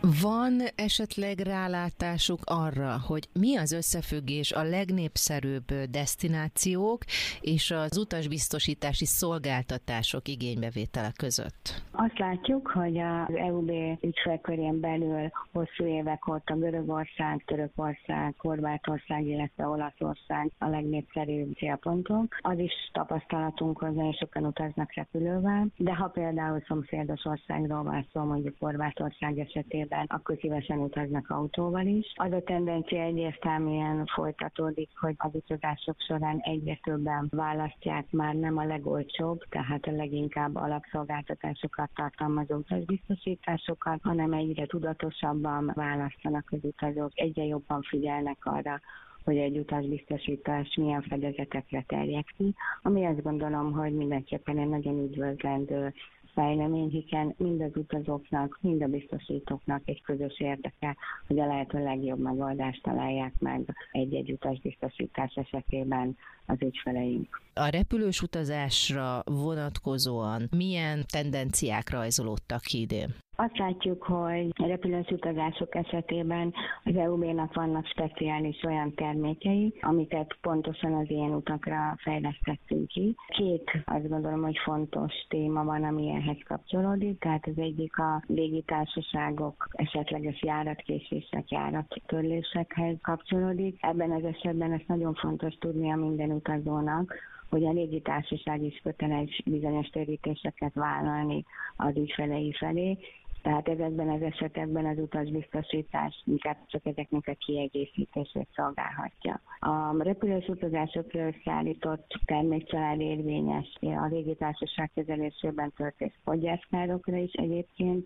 Van esetleg rálátásuk arra, hogy mi az összefüggés a legnépszerűbb desztinációk és az utasbiztosítási szolgáltatások igénybevétele között? Azt látjuk, hogy az EUB ügyfélkörén belül hosszú évek óta Görögország, Törökország, Horvátország, illetve Olaszország a legnépszerűbb célpontok. Az is tapasztalatunk, hogy nagyon sokan utaznak repülővel, de ha például szomszédos országról van szó, mondjuk Horvátország esetében, akkor szívesen utaznak autóval is. Az a tendencia egyértelműen folytatódik, hogy az utazások során egyre többen választják már nem a legolcsóbb, tehát a leginkább alapszolgáltatásokat tartalmazó utasbiztosításokat, hanem egyre tudatosabban választanak az utazók, egyre jobban figyelnek arra, hogy egy utasbiztosítás milyen fedezetekre terjed ki, ami azt gondolom, hogy mindenképpen egy nagyon üdvözlendő fejlemény, hiszen mind az utazóknak, mind a biztosítóknak egy közös érdeke, hogy a lehető legjobb megoldást találják meg egy-egy utasbiztosítás esetében az ügyfeleink. A repülős utazásra vonatkozóan milyen tendenciák rajzolódtak ki idén? Azt látjuk, hogy a repülős utazások esetében az EUB-nak vannak speciális olyan termékei, amiket pontosan az ilyen utakra fejlesztettünk ki. Két, azt gondolom, hogy fontos téma van, ami ehhez kapcsolódik, tehát az egyik a légitársaságok esetleges járatkésések, járattörlésekhez kapcsolódik. Ebben az esetben ez nagyon fontos tudnia minden utazónak, hogy a légitársaság is köteles bizonyos térítéseket vállalni az ügyfelei felé, tehát ezekben az esetekben az utasbiztosítás inkább csak ezeknek a kiegészítését szolgálhatja. A repülős utazásokra összeállított termékcsalád érvényes a légitársaság kezelésében történt podgyászkárokra is egyébként,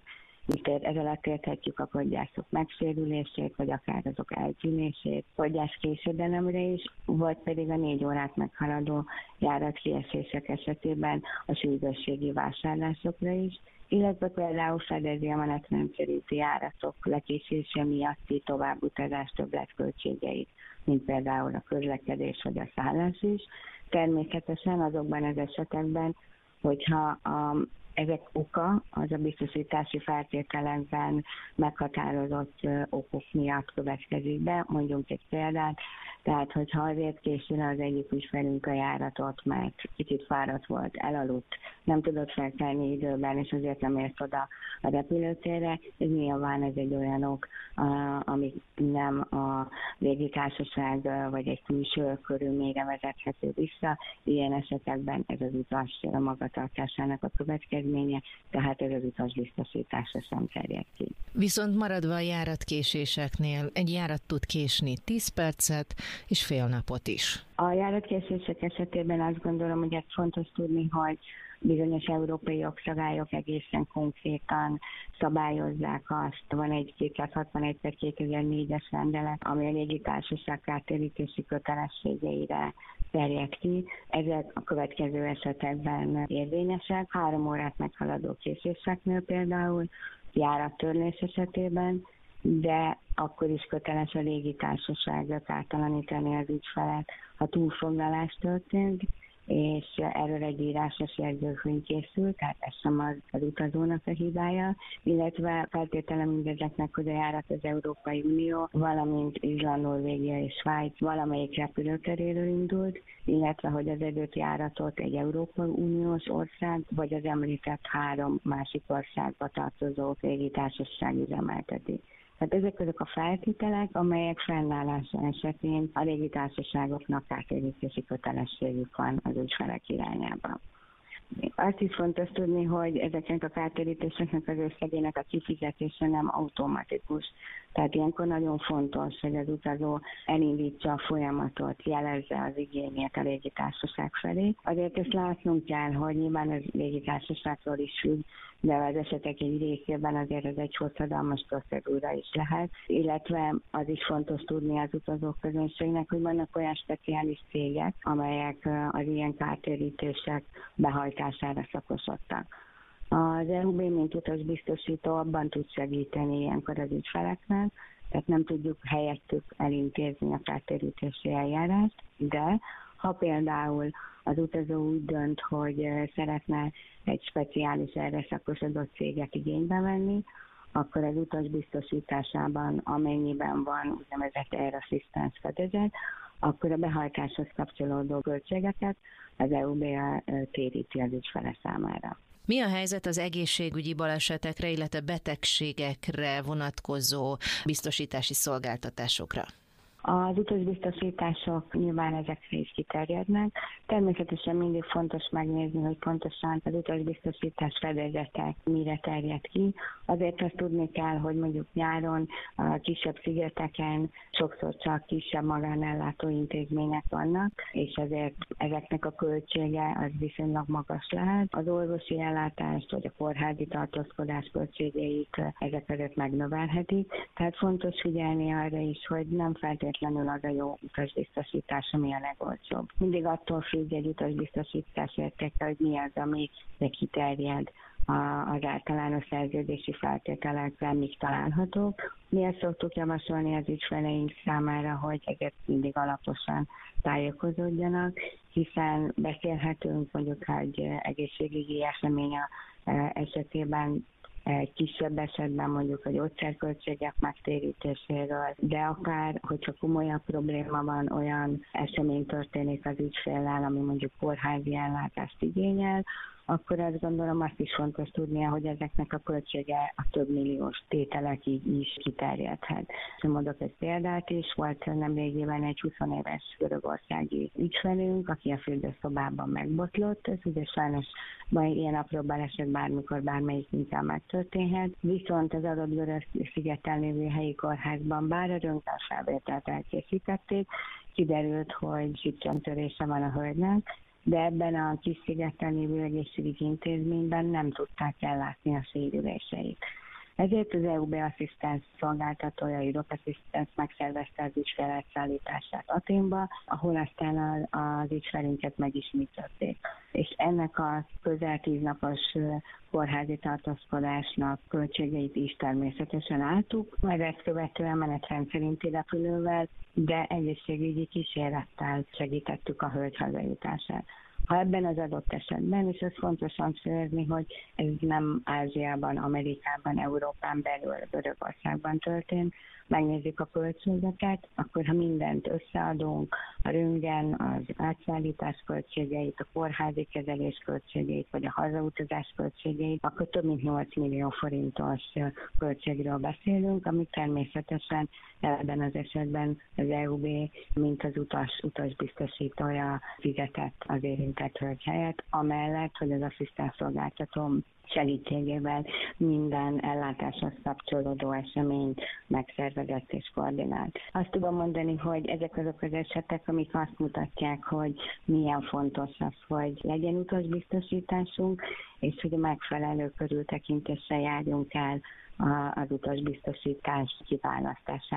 ez alatt érthetjük a podgyászok megsérülését, vagy akár azok eltűnését, podgyász késedelemre is, vagy pedig a 4 órát meghaladó járatkiesések esetében a sürgősségi vásárlásokra is, illetve például fedezi a menetrendszerinti járatok lekésése miatti továbbutazás többletköltségeit, mint például a közlekedés vagy a szállás is. Természetesen azokban az esetekben, hogyha ezek oka az a biztosítási feltételekben meghatározott okok miatt következik be. Mondjunk egy példát, tehát hogyha azért készül az egyik ügyfelünk a járatot, mert kicsit fáradt volt, elaludt, nem tudott felkelni időben, és azért nem ért oda a repülőtérre, ez nyilván ez egy olyan ok, ami nem a légitársaság vagy egy külső körülményre vezethető vissza. Ilyen esetekben ez az utas magatartásának a következménye, tehát ez az utasbiztosításra sem terjed ki. Viszont maradva a járatkéséseknél, egy járat tud késni 10 percet és fél napot is. A járatkésések esetében azt gondolom, hogy ez fontos tudni, hogy bizonyos európai jogszabályok egészen konkrétan szabályozzák azt. Van egy 261/2004-es rendelet, ami a légitársaság kártérítési kötelességeire terjed ki. Ezek a következő esetekben érvényesek. 3 órát meghaladó késéseknél például, járattörlés esetében, de akkor is köteles a légitársaság kártalanítani az ügyfelet, ha túlfoglalás történt, és erről egy írásos jegyzőkönyv készült, tehát ez sem az utazónak a hibája, illetve feltétele mindezeknek, hogy a járat az Európai Unió, valamint Izland, Norvégia és Svájc valamelyik repülőteréről indult, illetve hogy az adott járatot egy Európai Uniós ország, vagy az említett 3 másik országba tartozó légitársaság üzemelteti. Tehát ezek azok a feltételek, amelyek fennállása esetén a légitársaságoknak kártérítési kötelességük van az ügyfelek irányában. Azt is fontos tudni, hogy ezeknek a kártérítéseknek az összegének a kifizetése nem automatikus. Tehát ilyenkor nagyon fontos, hogy az utazó elindítsa a folyamatot, jelezze az igényét a légitársaság felé. Azért ezt látnunk kell, hogy nyilván az légitársaságról is függ, de az esetek egy részében azért ez egy hosszadalmas procedúra is lehet, illetve az is fontos tudni az utazók közönségnek, hogy vannak olyan speciális cégek, amelyek az ilyen kártérítések behajtására szakosodtak. Az EUB, mint utasbiztosító abban tud segíteni ilyenkor az ügyfeleknek, tehát nem tudjuk helyettük elintézni a kártérítési eljárást, de ha például az utazó úgy dönt, hogy szeretne egy speciális erre szakosodott céget igénybe venni, akkor az utas biztosításában, amennyiben van úgynevezett Air Assistance fedezet, akkor a behajtáshoz kapcsolódó költségeket az EUBA téríti az ügyfele számára. Mi a helyzet az egészségügyi balesetekre, illetve betegségekre vonatkozó biztosítási szolgáltatásokra? Az utasbiztosítások nyilván ezekre is kiterjednek. Természetesen mindig fontos megnézni, hogy pontosan az utasbiztosítás fedezete mire terjed ki. Azért azt tudni kell, hogy mondjuk nyáron a kisebb szigeteken sokszor csak kisebb magánellátó intézmények vannak, és ezért ezeknek a költsége az viszonylag magas lehet. Az orvosi ellátást vagy a kórházi tartózkodás költségeit ezek azért megnövelhetik. Tehát fontos figyelni arra is, hogy nem feltétlenül az a jó utasbiztosítás, ami a legolcsóbb. Mindig attól függ egy utasbiztosítás értéke, hogy mi az, ami kiterjed az általános szerződési feltételekben, mik találhatók. Mi ezt szoktuk javasolni az ügyfeleink számára, hogy ezért mindig alaposan tájékozódjanak, hiszen beszélhetünk mondjuk egy egészségügyi esemény esetében egy kisebb esetben mondjuk a gyógyszerköltségek megtérítéséről, de akár, hogyha komolyabb probléma van, olyan esemény történik az ügyféllel, ami mondjuk kórházi ellátást igényel, akkor azt gondolom azt is fontos tudnia, hogy ezeknek a költsége a több milliós tételekig is kiterjedhet. Mondok egy példát is, volt nemrégiben egy 20 éves görögországi ügyfelünk, aki a fürdőszobában megbotlott, ez ugye sajnos majd ilyen apró baleset bármikor, bármelyik szinten megtörténhet, viszont az adott görög szigeten lévő helyi kórházban bár a röntgenfelvételt elkészítették, kiderült, hogy sípcsonttörése van a hölgynek, de ebben a kis szigeten lévő egészségügyi intézményben nem tudták ellátni a sérüléseit. Ezért az EUBA Assistance szolgáltatója, Europe Assistance megszervezte az ügyfelek szállítását Athénba, ahol aztán az ügyfelünket meg is műtötték. És ennek a közel 10 napos kórházi tartózkodásnak költségeit is természetesen álltuk, majd ezt követően menetrend szerinti repülővel, de egészségügyi kísérettel segítettük a hölgy hazajutását. Ha ebben az adott esetben, és ez fontos hangsúlyozni, hogy ez nem Ázsiában, Amerikában, Európán belül, Görögországban történt, megnézzük a költségeket, akkor ha mindent összeadunk, a röntgen, az átszállítás költségeit, a kórházi kezelés költségeit, vagy a hazautazás költségeit, akkor több mint 8 millió forintos költségről beszélünk, ami természetesen ebben az esetben az EUB, mint az utasbiztosítója fizetett az érintett hölgy helyett, amellett, hogy az asszisztens szolgáltató segítségével minden ellátáshoz kapcsolódó eseményt megszervezett és koordinált. Azt tudom mondani, hogy ezek azok az esetek, amik azt mutatják, hogy milyen fontos az, hogy legyen utasbiztosításunk, és hogy a megfelelő körültekintéssel járjunk el az utasbiztosítás kiválasztásában.